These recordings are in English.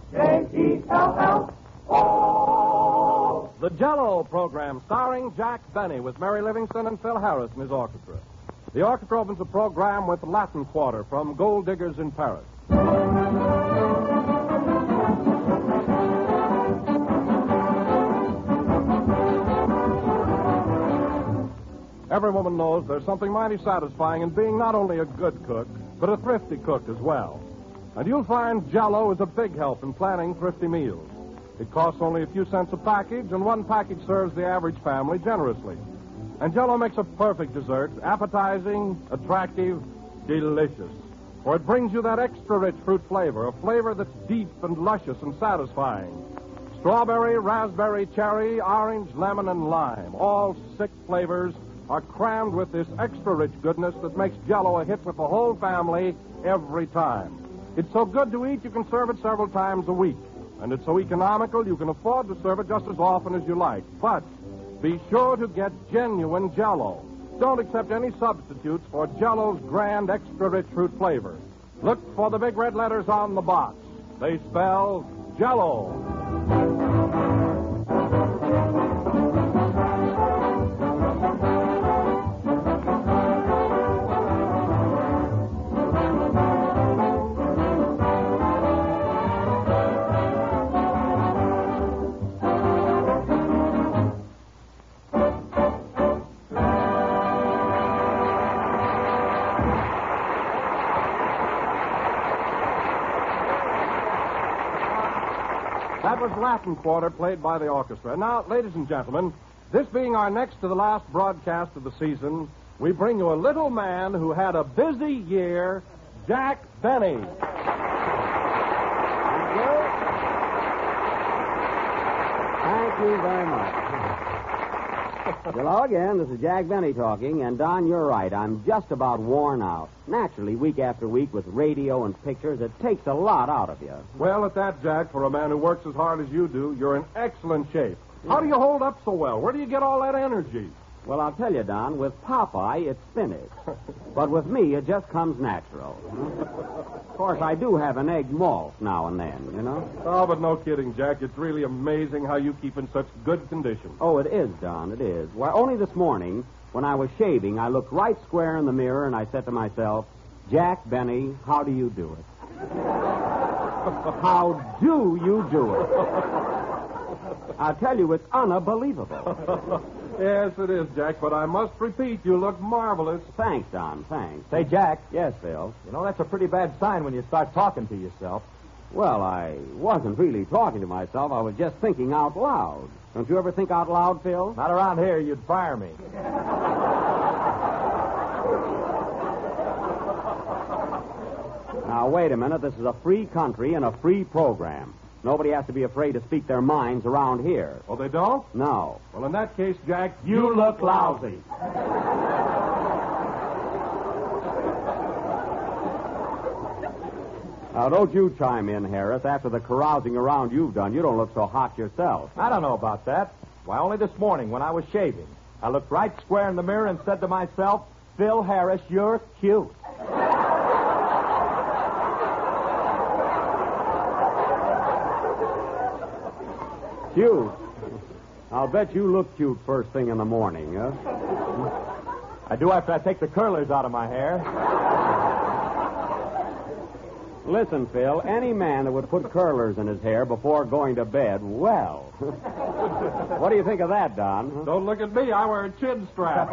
J-E-L-L-O. The Jell-O program starring Jack Benny with Mary Livingston and Phil Harris and his orchestra. The orchestra opens the program with Latin Quarter from Gold Diggers in Paris. Every woman knows there's something mighty satisfying in being not only a good cook, but a thrifty cook as well. And you'll find Jell-O is a big help in planning thrifty meals. It costs only a few cents a package, and one package serves the average family generously. And Jell-O makes a perfect dessert, appetizing, attractive, delicious. For it brings you that extra rich fruit flavor, a flavor that's deep and luscious and satisfying. Strawberry, raspberry, cherry, orange, lemon, and lime. All 6 flavors are crammed with this extra rich goodness that makes Jell-O a hit with the whole family every time. It's so good to eat, you can serve it several times a week. And it's so economical, you can afford to serve it just as often as you like. But be sure to get genuine Jell-O. Don't accept any substitutes for Jell-O's grand extra rich fruit flavor. Look for the big red letters on the box. They spell Jell-O. That was Latin Quarter, played by the orchestra. Now, ladies and gentlemen, this being our next to the last broadcast of the season, we bring you a little man who had a busy year, Jack Benny. Thank you very much. Hello again. This is Jack Benny talking, and Don, you're right. I'm just about worn out. Naturally, week after week with radio and pictures, it takes a lot out of you. Well, at that, Jack, for a man who works as hard as you do, you're in excellent shape. How do you hold up so well? Where do you get all that energy? Well, I'll tell you, Don, with Popeye, it's spinach. But with me, it just comes natural. Of course, I do have an egg malt now and then, you know. Oh, but no kidding, Jack. It's really amazing how you keep in such good condition. Oh, it is, Don, it is. Why, only this morning, when I was shaving, I looked right square in the mirror and I said to myself, Jack Benny, how do you do it? How do you do it? I'll tell you, it's unbelievable. Yes, it is, Jack, but I must repeat, you look marvelous. Thanks, Don, thanks. Say, Jack. Yes, Phil. You know, that's a pretty bad sign when you start talking to yourself. Well, I wasn't really talking to myself. I was just thinking out loud. Don't you ever think out loud, Phil? Not around here, you'd fire me. Now, wait a minute. This is a free country and a free program. Nobody has to be afraid to speak their minds around here. Oh, they don't? No. Well, in that case, Jack, You look lousy. Now, don't you chime in, Harris. After the carousing around you've done, you don't look so hot yourself. I don't know about that. Why, only this morning when I was shaving, I looked right square in the mirror and said to myself, Phil Harris, you're cute. Cute? I'll bet you look cute first thing in the morning, huh? I do after I take the curlers out of my hair. Listen, Phil, any man that would put curlers in his hair before going to bed, well. What do you think of that, Don? don't look at me. I wear a chin strap.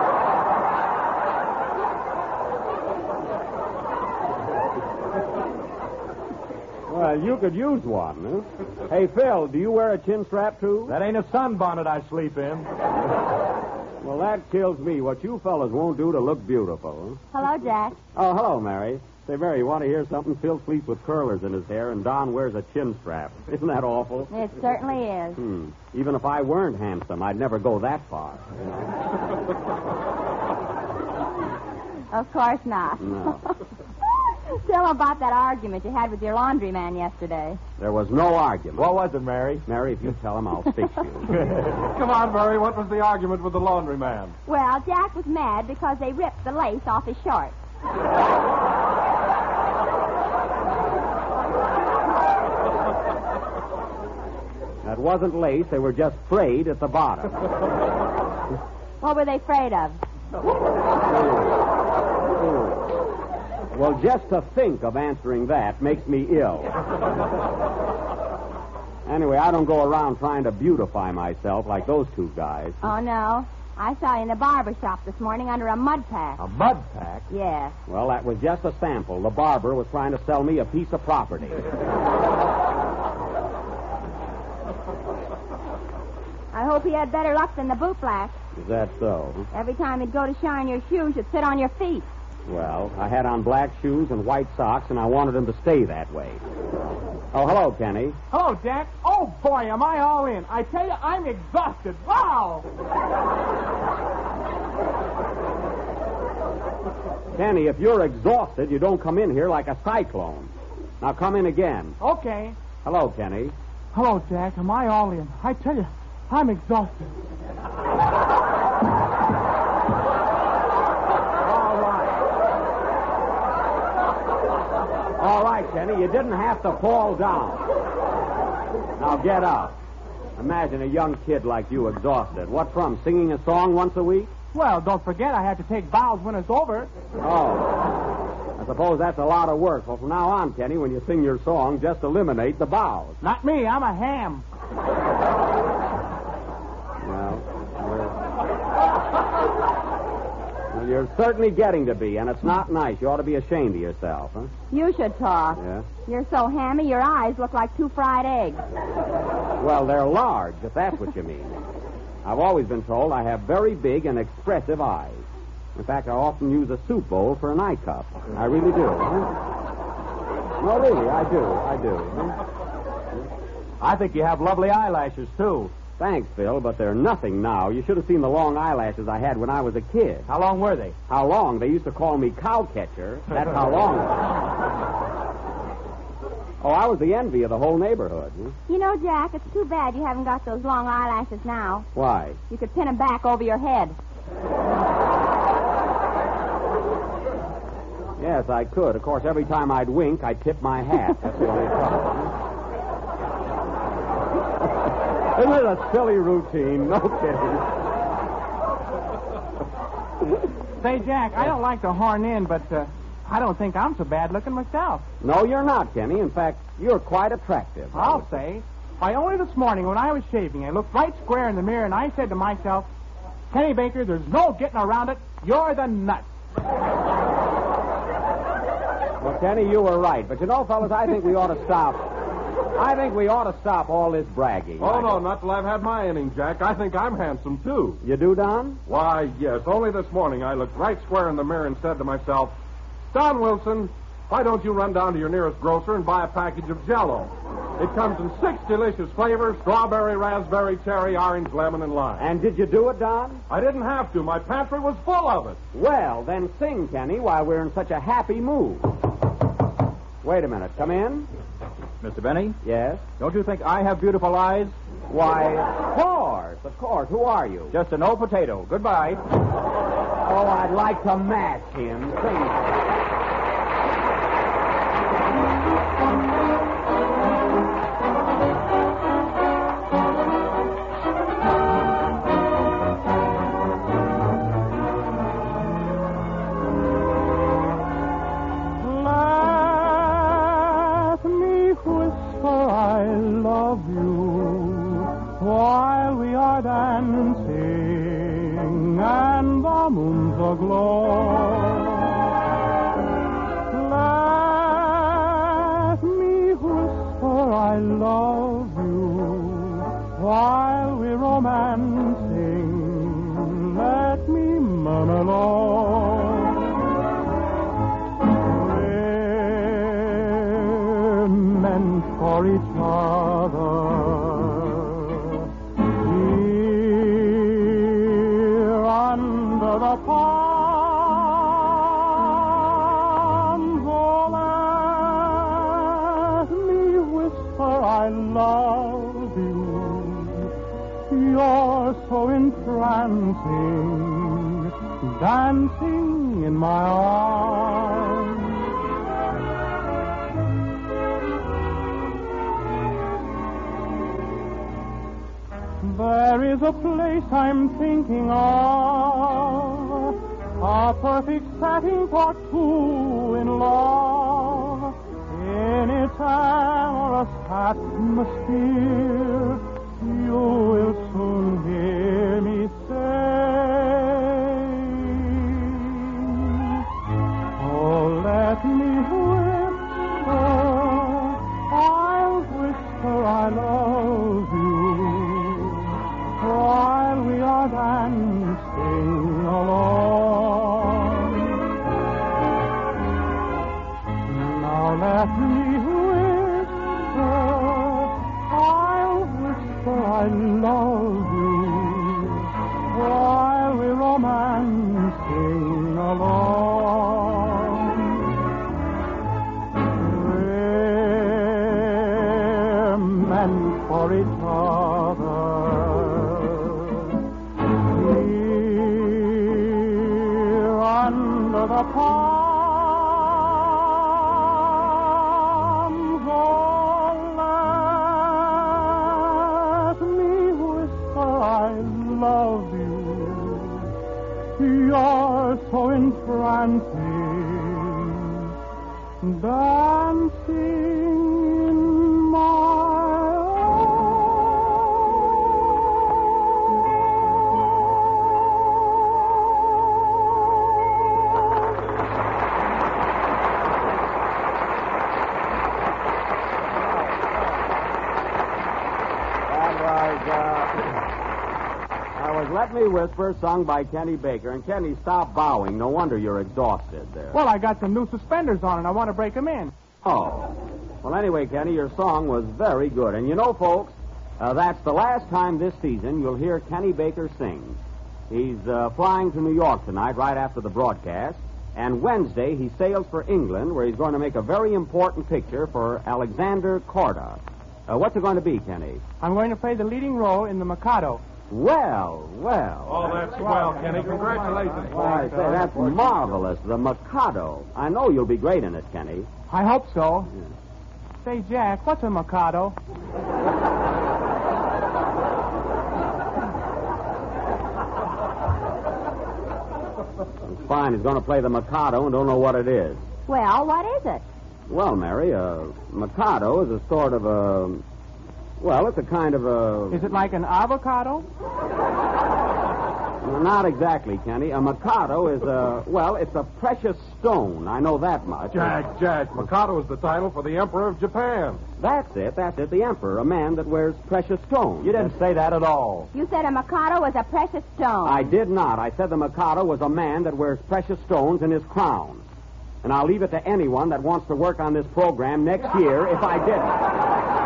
Well, you could use one, huh? Hey, Phil, do you wear a chin strap, too? That ain't a sunbonnet I sleep in. Well, that kills me. What you fellas won't do to look beautiful, huh? Hello, Jack. Oh, hello, Mary. Say, Mary, you want to hear something? Phil sleeps with curlers in his hair, and Don wears a chin strap. Isn't that awful? It certainly is. Even if I weren't handsome, I'd never go that far. You know? Of course not. No. Tell them about that argument you had with your laundryman yesterday. There was no argument. What was it, Mary? Mary, if you tell him, I'll fix you. Come on, Murray. What was the argument with the laundryman? Well, Jack was mad because they ripped the lace off his shorts. That wasn't lace. They were just frayed at the bottom. What were they afraid of? Well, just to think of answering that makes me ill. Anyway, I don't go around trying to beautify myself like those two guys. Oh, no. I saw you in the barber shop this morning under a mud pack. A mud pack? Yes. Well, that was just a sample. The barber was trying to sell me a piece of property. I hope he had better luck than the boot black. Is that so? Every time he'd go to shine your shoes, you'd sit on your feet. Well, I had on black shoes and white socks, and I wanted them to stay that way. Oh, hello, Kenny. Hello, Jack. Oh, boy, am I all in. I tell you, I'm exhausted. Wow! Kenny, if you're exhausted, you don't come in here like a cyclone. Now come in again. Okay. Hello, Kenny. Hello, Jack. Am I all in? I tell you, I'm exhausted. All right, Kenny, you didn't have to fall down. Now get up. Imagine a young kid like you exhausted. What from, singing a song once a week? Well, don't forget I have to take bows when it's over. Oh. I suppose that's a lot of work. Well, from now on, Kenny, when you sing your song, just eliminate the bows. Not me. I'm a ham. Well, you're certainly getting to be, and it's not nice. You ought to be ashamed of yourself, huh? You should talk. Yeah? You're so hammy, your eyes look like 2 fried eggs. Well, they're large, if that's what you mean. I've always been told I have very big and expressive eyes. In fact, I often use a soup bowl for an eye cup. I really do. Huh? No, really, I do. Huh? I think you have lovely eyelashes, too. Thanks, Phil, but they're nothing now. You should have seen the long eyelashes I had when I was a kid. How long were they? How long? They used to call me Cowcatcher. That's how long. Oh, I was the envy of the whole neighborhood. Huh? You know, Jack, it's too bad you haven't got those long eyelashes now. Why? You could pin them back over your head. Yes, I could. Of course, every time I'd wink, I'd tip my hat. That's the only trouble. Isn't it a silly routine? No kidding. Say, Jack, I don't like to horn in, but I don't think I'm so bad looking myself. No, you're not, Kenny. In fact, you're quite attractive. I'll say. Why, only this morning when I was shaving, I looked right square in the mirror and I said to myself, Kenny Baker, there's no getting around it. You're the nut. Well, Kenny, you were right. But you know, fellas, I think we ought to stop. I think we ought to stop all this bragging. Oh, no, not till I've had my inning, Jack. I think I'm handsome, too. You do, Don? Why, yes. Only this morning I looked right square in the mirror and said to myself, Don Wilson, why don't you run down to your nearest grocer and buy a package of Jell-O? It comes in 6 delicious flavors: strawberry, raspberry, cherry, orange, lemon, and lime. And did you do it, Don? I didn't have to. My pantry was full of it. Well, then sing, Kenny, while we're in such a happy mood. Wait a minute. Come in. Mr. Benny, Yes? don't you think I have beautiful eyes? Why, of course. Who are you? Just an old potato. Goodbye. Oh, I'd like to mash him. Sing. For each other, here under the palms, oh, let me whisper I love you. You're so entrancing, dancing in my arms. There is a place I'm thinking of, a perfect setting for two in love. In its amorous atmosphere, you will soon hear me say, oh, let me whisper, I'll whisper I love you, while we are dancing along. Now let me whisper, I'll whisper I love you, while we're romancing along. We're meant for each other. Under the palms, oh, let me whisper I love you. You're so entrancing, dancing in my Let Me Whisper, sung by Kenny Baker. And Kenny, stop bowing. No wonder you're exhausted there. Well, I got some new suspenders on and I want to break them in. Oh. Well, anyway, Kenny, your song was very good. And you know, folks, that's the last time this season you'll hear Kenny Baker sing. He's flying to New York tonight right after the broadcast. And Wednesday he sails for England, where he's going to make a very important picture for Alexander Korda. What's it going to be, Kenny? I'm going to play the leading role in The Mikado. Well, well. Oh, that's swell, Kenny. Congratulations. Why, say, that's marvelous. The Mikado. I know you'll be great in it, Kenny. I hope so. Yeah. Say, Jack, what's a Mikado? It's fine. He's going to play the Mikado and don't know what it is. Well, what is it? Well, Mary, Mikado is a sort of a... Well, it's a kind of a... Is it like an avocado? Well, not exactly, Kenny. A Mikado is a... Well, it's a precious stone. I know that much. Jack. Mikado is the title for the Emperor of Japan. That's it. The Emperor, a man that wears precious stones. You didn't say that at all. You said a Mikado was a precious stone. I did not. I said the Mikado was a man that wears precious stones in his crown. And I'll leave it to anyone that wants to work on this program next year if I didn't.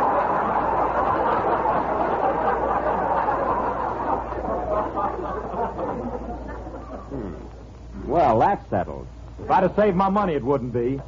Well, that's settled. If I'd have saved my money, it wouldn't be.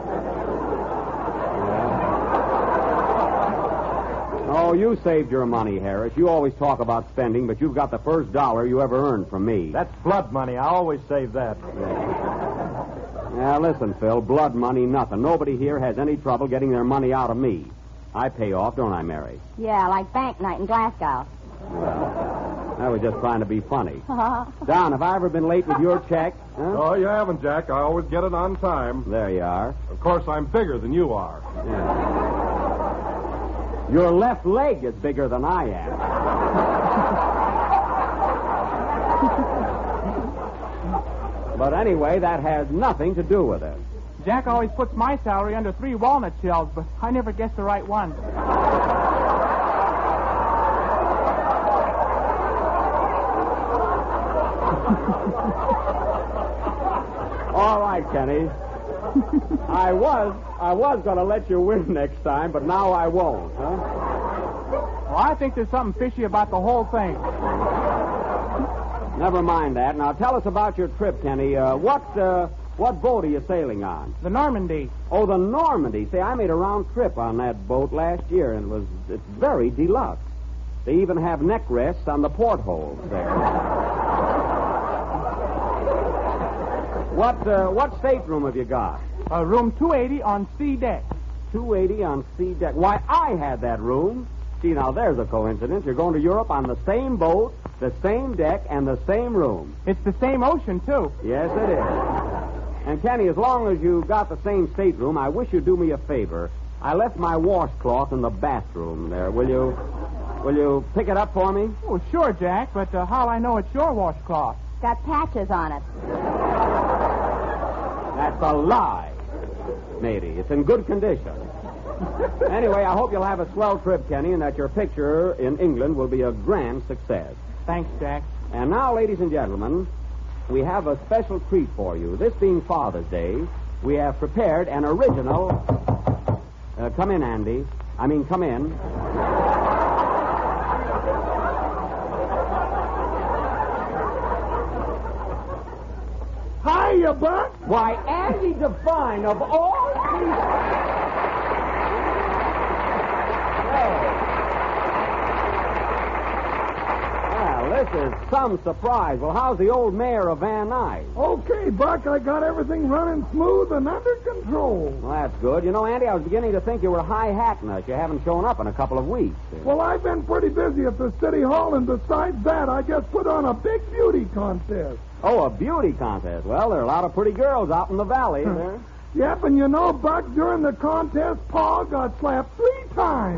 Oh, you saved your money, Harris. You always talk about spending, but you've got the first dollar you ever earned from me. That's blood money. I always save that. Now, listen, Phil, blood money, nothing. Nobody here has any trouble getting their money out of me. I pay off, don't I, Mary? Yeah, like bank night in Glasgow. Well, I was just trying to be funny. Don, have I ever been late with your check? Huh? Oh, you haven't, Jack. I always get it on time. There you are. Of course, I'm bigger than you are. Yeah. Your left leg is bigger than I am. But anyway, that has nothing to do with it. Jack always puts my salary under 3 walnut shells, but I never guess the right one. All right, Kenny. I was going to let you win next time, but now I won't, huh? Well, I think there's something fishy about the whole thing. Never mind that. Now, tell us about your trip, Kenny. What boat are you sailing on? The Normandy. Oh, the Normandy. See, I made a round trip on that boat last year, and it's very deluxe. They even have neck rests on the portholes there. What stateroom have you got? Room 280 on C deck. 280 on C deck. Why, I had that room. Gee, now there's a coincidence. You're going to Europe on the same boat, the same deck, and the same room. It's the same ocean, too. Yes, it is. And, Kenny, as long as you got the same stateroom, I wish you'd do me a favor. I left my washcloth in the bathroom there. Will you pick it up for me? Oh, sure, Jack, but how'll I know it's your washcloth? Got patches on it. That's a lie, matey. It's in good condition. Anyway, I hope you'll have a swell trip, Kenny, and that your picture in England will be a grand success. Thanks, Jack. And now, ladies and gentlemen, we have a special treat for you. This being Father's Day, we have prepared an original... come in, Andy. Come in. Hiya, Buck. Why, Andy Devine, of all people... Well, this is some surprise. Well, how's the old mayor of Van Nuys? Okay, Buck, I got everything running smooth and under control. Well, that's good. You know, Andy, I was beginning to think you were high-hatting us. You haven't shown up in a couple of weeks. Well, I've been pretty busy at the city hall, and besides that, I just put on a big beauty contest. Oh, a beauty contest. Well, there are a lot of pretty girls out in the valley there. Yep, and you know, Buck, during the contest, Pa got slapped 3 times.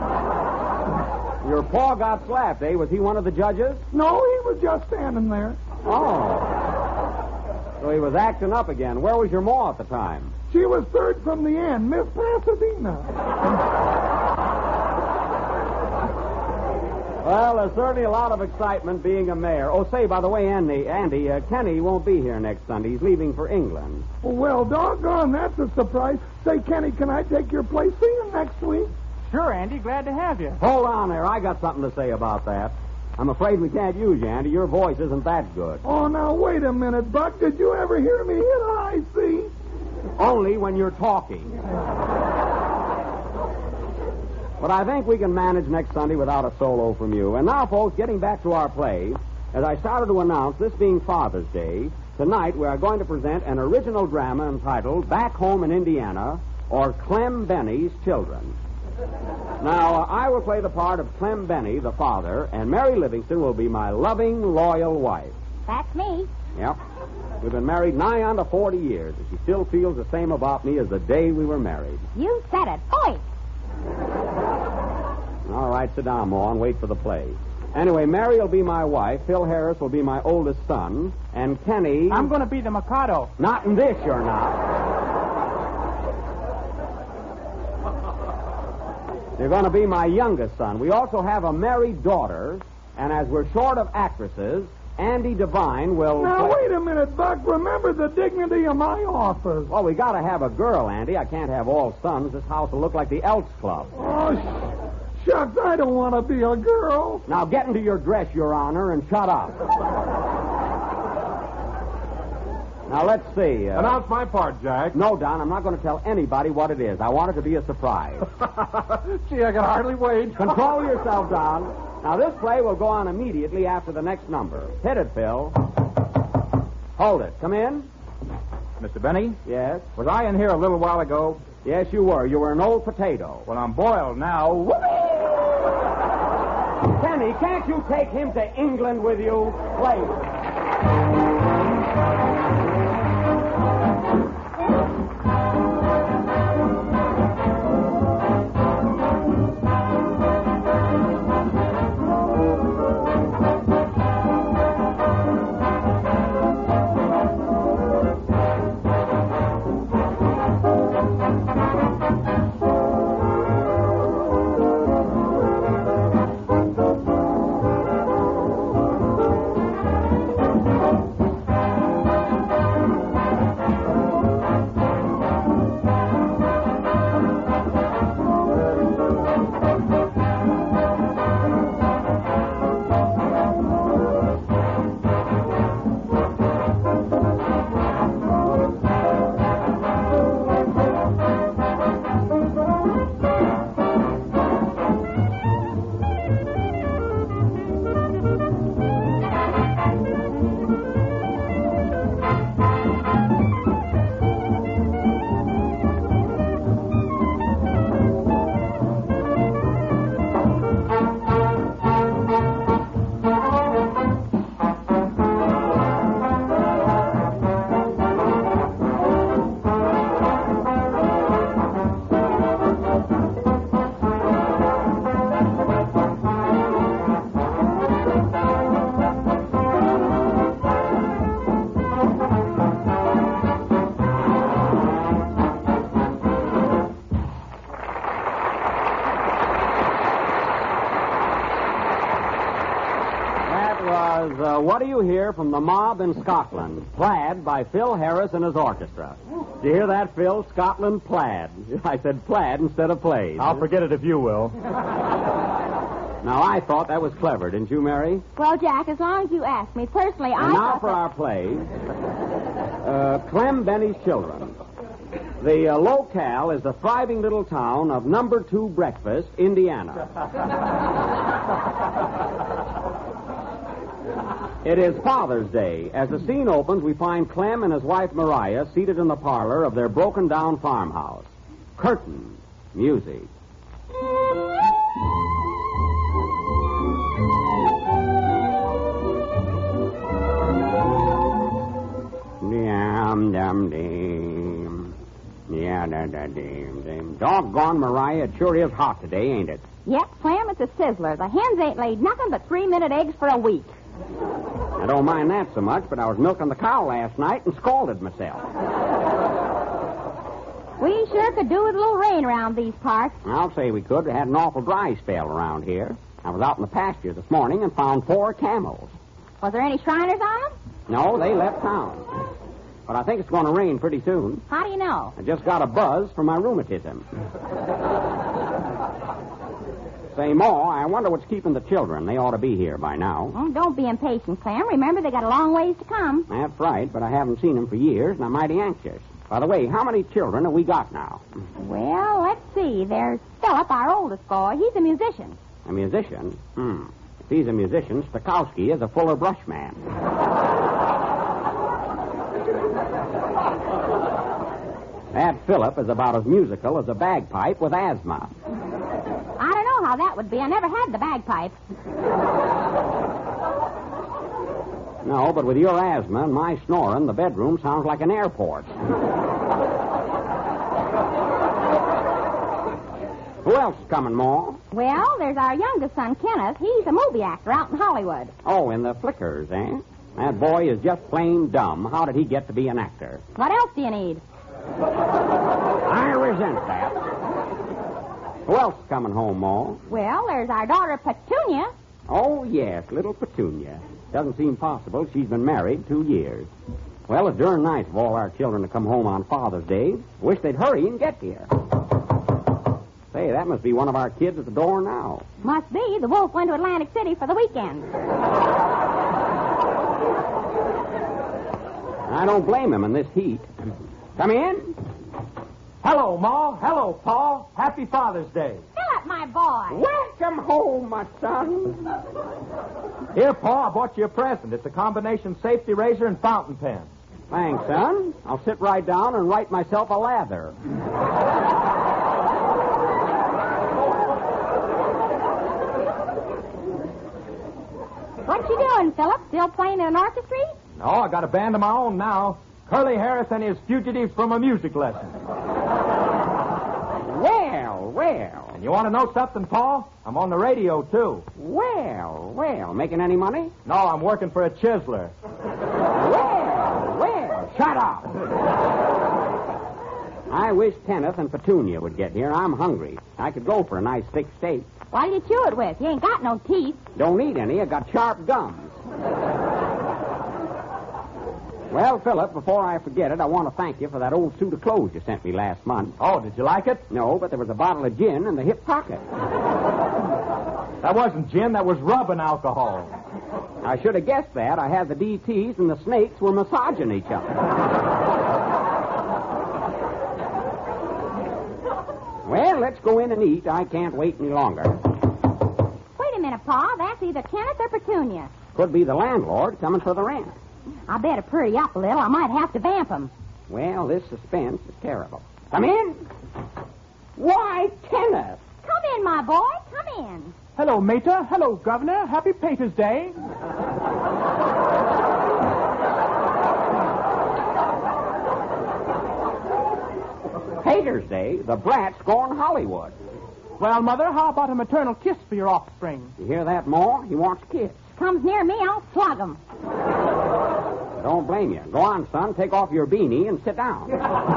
Your paw got slapped, eh? Was he one of the judges? No, he was just standing there. Oh. So he was acting up again. Where was your ma at the time? She was third from the end, Miss Pasadena. Well, there's certainly a lot of excitement being a mayor. Oh, say, by the way, Andy, Kenny won't be here next Sunday. He's leaving for England. Well, doggone, that's a surprise. Say, Kenny, can I take your place? See you next week. Sure, Andy. Glad to have you. Hold on there. I got something to say about that. I'm afraid we can't use you, Andy. Your voice isn't that good. Oh, now, wait a minute, Buck. Did you ever hear me hit a high C? Only when you're talking. But I think we can manage next Sunday without a solo from you. And now, folks, getting back to our play, as I started to announce, this being Father's Day, tonight we are going to present an original drama entitled Back Home in Indiana, or Clem Benny's Children. Now, I will play the part of Clem Benny, the father, and Mary Livingston will be my loving, loyal wife. That's me. Yep. We've been married nigh on to 40 years, and she still feels the same about me as the day we were married. You said it. Point. All right, sit down, Ma, and wait for the play. Anyway, Mary will be my wife, Phil Harris will be my oldest son, and Kenny... I'm going to be the Mikado. Not in this, you're not. You're going to be my youngest son. We also have a married daughter, and as we're short of actresses, Andy Devine will... Now, wait a minute, Buck. Remember the dignity of my office. Well, we got to have a girl, Andy. I can't have all sons. This house will look like the Elks Club. Oh, shucks, I don't want to be a girl. Now, get into your dress, Your Honor, and shut up. Now, let's see. Announce my part, Jack. No, Don, I'm not going to tell anybody what it is. I want it to be a surprise. Gee, I can hardly wait. Control yourself, Don. Now, this play will go on immediately after the next number. Hit it, Phil. Hold it. Come in. Mr. Benny, Yes? was I in here a little while ago? Yes, you were. You were an old potato. Well, I'm boiled now. Kenny, can't you take him to England with you? Play. What Do You Hear from the Mob in Scotland? Plaid by Phil Harris and his orchestra. Did you hear that, Phil? Scotland Plaid. I said plaid instead of plaid. I'll forget it if you will. Now, I thought that was clever, didn't you, Mary? Well, Jack, as long as you ask me, personally, And now for our play, Clem Benny's Children. The locale is the thriving little town of Number 2 Breakfast, Indiana. It is Father's Day. As the scene opens, we find Clem and his wife Mariah seated in the parlor of their broken-down farmhouse. Curtain music. Dum-dum-dim. Yeah-da-da-dim-dim. Doggone, Mariah, it sure is hot today, ain't it? Yep, Clem, it's a sizzler. The hens ain't laid nothing but 3-minute eggs for a week. I don't mind that so much, but I was milking the cow last night and scalded myself. We sure could do with a little rain around these parts. I'll say we could. We had an awful dry spell around here. I was out in the pasture this morning and found 4 camels. Was there any Shriners on them? No, they left town. But I think it's going to rain pretty soon. How do you know? I just got a buzz from my rheumatism. Say, Ma, I wonder what's keeping the children. They ought to be here by now. Oh, don't be impatient, Clem. Remember, they got a long ways to come. That's right, but I haven't seen them for years, and I'm mighty anxious. By the way, how many children have we got now? Well, let's see. There's Philip, our oldest boy. He's a musician. A musician? If he's a musician, Stokowski is a Fuller Brush man. That Philip is about as musical as a bagpipe with asthma. I don't know how that would be. I never had the bagpipe. No, but with your asthma and my snoring, the bedroom sounds like an airport. Who else is coming, Ma? Well, there's our youngest son, Kenneth. He's a movie actor out in Hollywood. Oh, in the flickers, eh? That boy is just plain dumb. How did he get to be an actor? What else do you need? I resent that. Who else is coming home, Ma? Well, there's our daughter, Petunia. Oh, yes, little Petunia. Doesn't seem possible. She's been married 2 years. Well, it's darn nice of all our children to come home on Father's Day. Wish they'd hurry and get here. Say, that must be one of our kids at the door now. Must be. The wolf went to Atlantic City for the weekend. I don't blame him in this heat. Come in. Hello, Ma. Hello, Pa. Happy Father's Day. Philip, my boy. Welcome home, my son. Here, Pa, I bought you a present. It's a combination safety razor and fountain pen. Thanks, son. I'll sit right down and write myself a lather. What you doing, Philip? Still playing in an orchestra? No, I got a band of my own now. Curly Harris and his Fugitives from a Music Lesson. Well, well. And you want to know something, Pa? I'm on the radio, too. Well, well. Making any money? No, I'm working for a chiseler. Well, well. Shut up. I wish Kenneth and Petunia would get here. I'm hungry. I could go for a nice thick steak. What do you chew it with? You ain't got no teeth. Don't need any. I got sharp gums. Well, Philip, before I forget it, I want to thank you for that old suit of clothes you sent me last month. Oh, did you like it? No, but there was a bottle of gin in the hip pocket. That wasn't gin. That was rubbing alcohol. I should have guessed that. I had the DTs and the snakes were massaging each other. Well, let's go in and eat. I can't wait any longer. Wait a minute, Pa. That's either Kenneth or Petunia. Could be the landlord coming for the rent. I better hurry up a little. I might have to vamp him. Well, this suspense is terrible. Come in. Why, Kenneth. Come in, my boy. Come in. Hello, Mater. Hello, Governor. Happy Pater's Day. Pater's Day? The brat's going Hollywood. Well, Mother, how about a maternal kiss for your offspring? You hear that, Ma? He wants a kiss. Comes near me, I'll slug him. Don't blame you. Go on, son. Take off your beanie and sit down.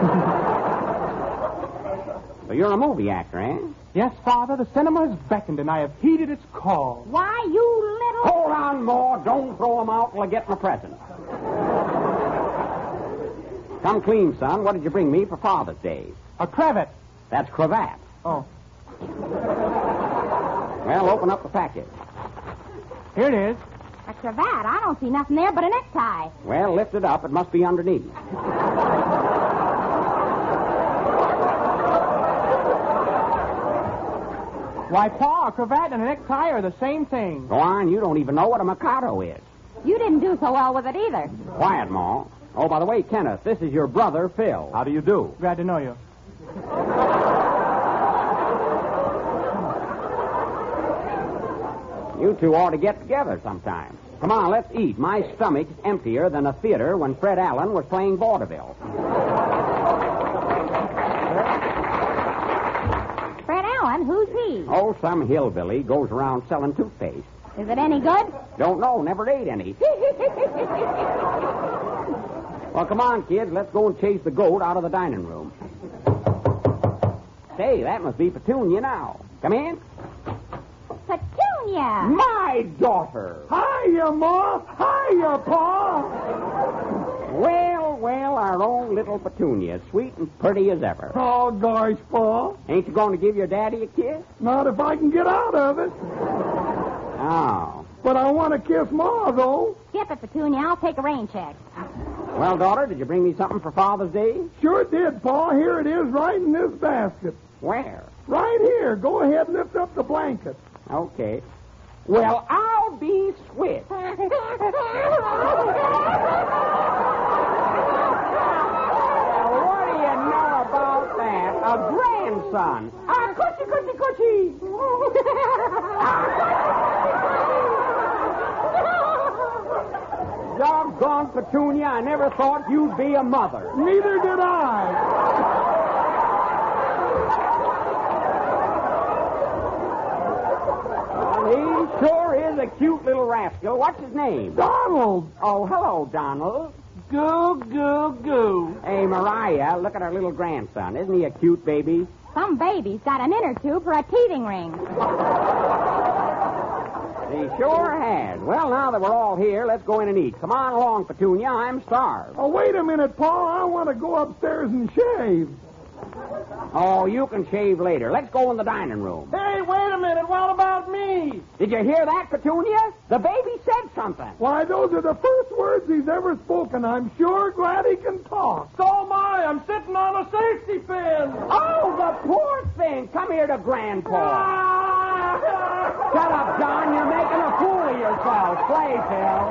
So you're a movie actor, eh? Yes, Father, the cinema has beckoned, and I have heeded its call. Why, you little Hold on, Ma. Don't throw 'em out till I get my present. Come clean, son. What did you bring me for Father's Day? A cravat. That's cravat. Oh. Well, open up the package. Here it is. A cravat? I don't see nothing there but a necktie. Well, lift it up. It must be underneath. Why, Pa, a cravat and a necktie are the same thing. Go on. You don't even know what a Mikado is. You didn't do so well with it either. Quiet, Ma. Oh, by the way, Kenneth, this is your brother, Phil. How do you do? Glad to know you. You two ought to get together sometime. Come on, let's eat. My stomach's emptier than a theater when Fred Allen was playing vaudeville. Fred Allen, who's he? Oh, some hillbilly goes around selling toothpaste. Is it any good? Don't know, never ate any. Well, come on, kids. Let's go and chase the goat out of the dining room. Say, that must be Petunia now. Come in. Petunia! My daughter. Hiya, Ma. Hiya, Pa. Well, our own little Petunia. Sweet and pretty as ever. Oh, gosh, Pa. Ain't you going to give your daddy a kiss? Not if I can get out of it. Oh. But I want to kiss Ma, though. Skip it, Petunia. I'll take a rain check. Well, daughter, did you bring me something for Father's Day? Sure did, Pa. Here it is right in this basket. Where? Right here. Go ahead and lift up the blanket. Okay. Well, I'll be switched. What do you know about that? A grandson. Ah, coochie, coochie, coochie. Doggone Petunia, I never thought you'd be a mother. Neither did I. He sure is a cute little rascal. What's his name? Donald. Oh, hello, Donald. Goo, goo, goo. Hey, Mariah, look at our little grandson. Isn't he a cute baby? Some baby's got an inner tube for a teething ring. He sure has. Well, now that we're all here, let's go in and eat. Come on along, Petunia. I'm starved. Oh, wait a minute, Pa. I want to go upstairs and shave. Oh, you can shave later. Let's go in the dining room. Hey, wait a minute. What about me? Did you hear that, Petunia? The baby said something. Why, those are the first words he's ever spoken. I'm sure glad he can talk. So am I. I'm sitting on a safety pin. Oh, the poor thing. Come here to Grandpa. Shut up, John. You're making a fool of yourself. Play, Phil.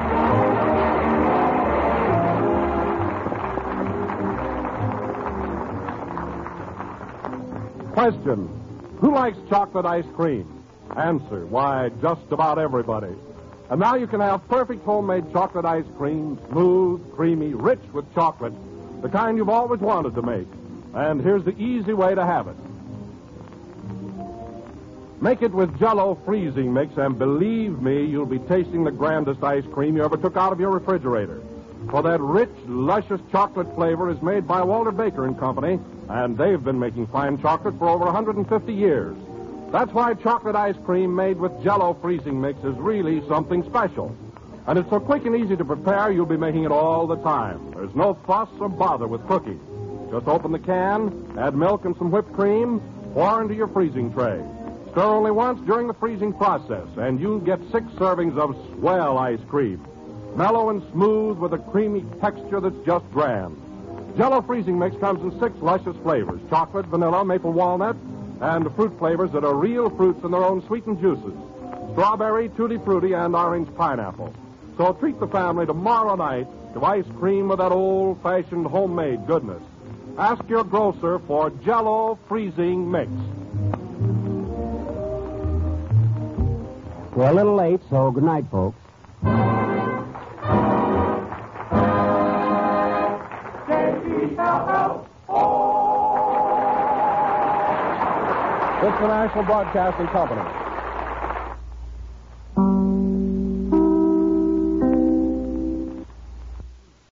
Question. Who likes chocolate ice cream? Answer. Why, just about everybody. And now you can have perfect homemade chocolate ice cream, smooth, creamy, rich with chocolate, the kind you've always wanted to make. And here's the easy way to have it. Make it with Jell-O freezing mix, and believe me, you'll be tasting the grandest ice cream you ever took out of your refrigerator. For that rich, luscious chocolate flavor is made by Walter Baker and Company, and they've been making fine chocolate for over 150 years. That's why chocolate ice cream made with Jell-O freezing mix is really something special. And it's so quick and easy to prepare, you'll be making it all the time. There's no fuss or bother with cooking. Just open the can, add milk and some whipped cream, pour into your freezing tray. Stir only once during the freezing process, and you'll get 6 servings of swell ice cream. Mellow and smooth with a creamy texture that's just grand. Jell-O freezing mix comes in 6 luscious flavors: chocolate, vanilla, maple walnut, and fruit flavors that are real fruits in their own sweetened juices: strawberry, tutti frutti, and orange pineapple. So treat the family tomorrow night to ice cream with that old-fashioned homemade goodness. Ask your grocer for Jell-O freezing mix. We're a little late, so good night, folks. This is the National Broadcasting Company.